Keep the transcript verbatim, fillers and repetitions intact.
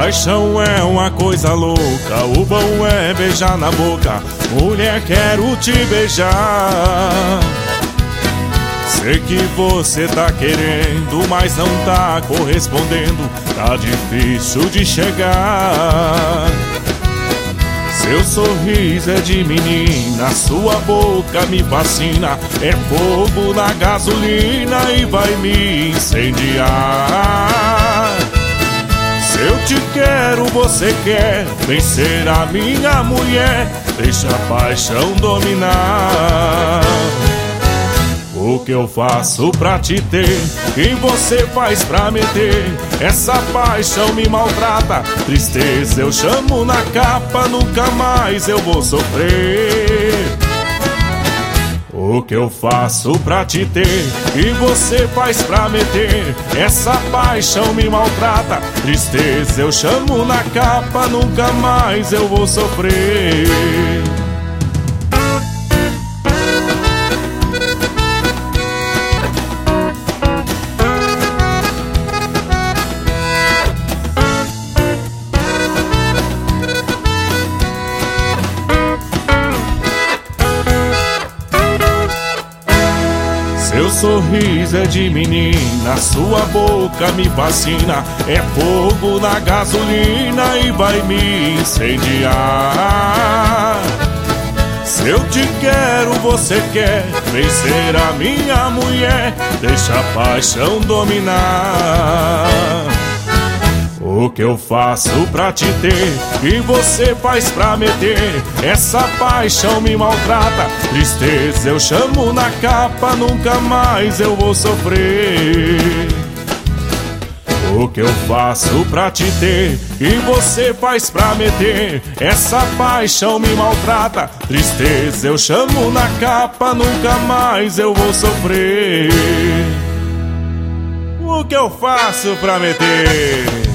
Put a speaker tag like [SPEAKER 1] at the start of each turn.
[SPEAKER 1] Paixão é uma coisa louca, o bom é beijar na boca. Mulher, quero te beijar. Sei que você tá querendo, mas não tá correspondendo. Tá difícil de chegar. Seu sorriso é de menina, sua boca me fascina. É fogo na gasolina e vai me incendiar. Se eu te quero, você quer. Vem ser a minha mulher, deixa a paixão dominar. O que eu faço pra te ter, quem você faz pra meter? Essa paixão me maltrata, tristeza eu chamo na capa, nunca mais eu vou sofrer. O que eu faço pra te ter, quem você faz pra meter? Essa paixão me maltrata, tristeza eu chamo na capa, nunca mais eu vou sofrer. Seu sorriso é de menina, sua boca me fascina. É fogo na gasolina e vai me incendiar. Se eu te quero, você quer. Vem ser a minha mulher, deixa a paixão dominar. O que eu faço pra te ter, e você faz pra meter? Essa paixão me maltrata, tristeza eu chamo na capa, nunca mais eu vou sofrer. O que eu faço pra te ter, e você faz pra meter? Essa paixão me maltrata, tristeza eu chamo na capa, nunca mais eu vou sofrer. O que eu faço pra meter?